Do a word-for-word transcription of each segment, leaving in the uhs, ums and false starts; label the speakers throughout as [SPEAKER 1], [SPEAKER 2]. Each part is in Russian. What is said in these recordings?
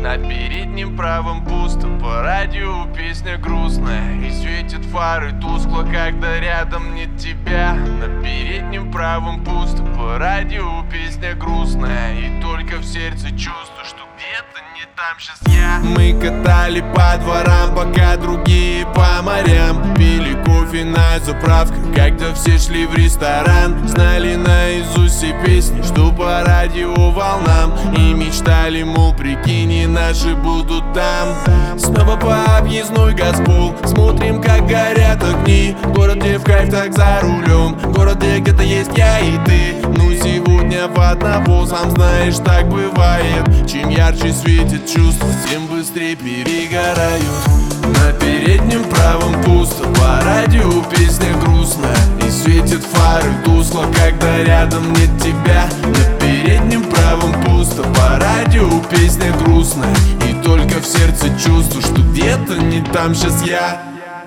[SPEAKER 1] На переднем правом пусто, по радио песня грустная. И светят фары тускло, когда рядом нет тебя. На переднем правом пусто, по радио песня грустная. И только в сердце чувство, что где-то не там сейчас я. Мы катали по дворам, пока другие по морям. Пили кофе на заправках, когда все шли в ресторан. Знали наизусть все песни, что по радио волнам. И мечтали, мол, прикинь, наши будут там. Снова по объездной Газпол, смотрим, как горят огни. Город, где в кайф так за рулем, город, где где-то есть я и ты. Ну сегодня в одного, сам знаешь, так бывает. Чем ярче светит чувства, тем быстрее перегорают. На переднем правом пусто, по радио песня грустная. И светят фары тускло, когда рядом нет тебя. На переднем правом пусто, по радио песня грустная. И только в сердце чувство, что где-то не там сейчас я.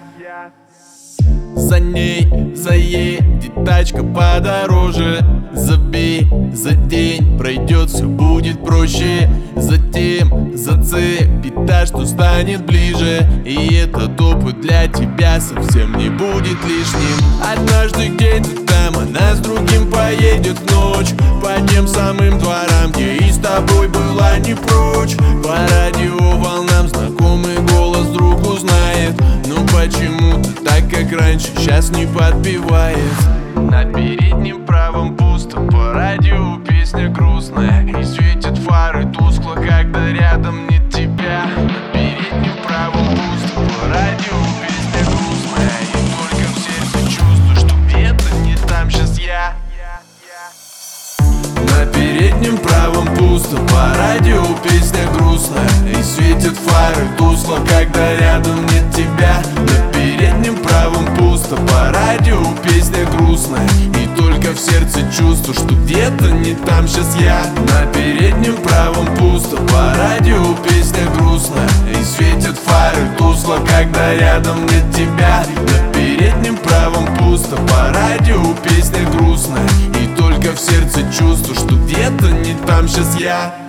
[SPEAKER 1] За ней заедет тачка подороже. Забей, за день пройдет, все будет проще. Затем зацепит та, что станет ближе. И этот опыт для тебя совсем не будет лишним. Однажды где-то там она с другим поедет в ночь, по тем самым дворам, где и с тобой была не прочь. По радио волнам знакомый голос вдруг узнает. Ну почему-то так, как раньше, сейчас не подпевает. На переднем правом пусто, по радио песня грустная. И светят фары тускло, когда рядом нет тебя. На переднем правом пусто, по радио песня грустная. И только в сердце чувство, что где-то не там сейчас я. На переднем правом пусто, по радио песня грустная. И светят фары тускло, когда рядом нет тебя. На переднем правом пусто, по радио песня грустная. И только в сердце чувство, что где-то не там сейчас я. На переднем правом пусто, по радио песня грустная. И светят фары тускло, когда рядом нет тебя. На переднем правом пусто, по радио песня грустная. И только в сердце чувство, что где-то не там сейчас я.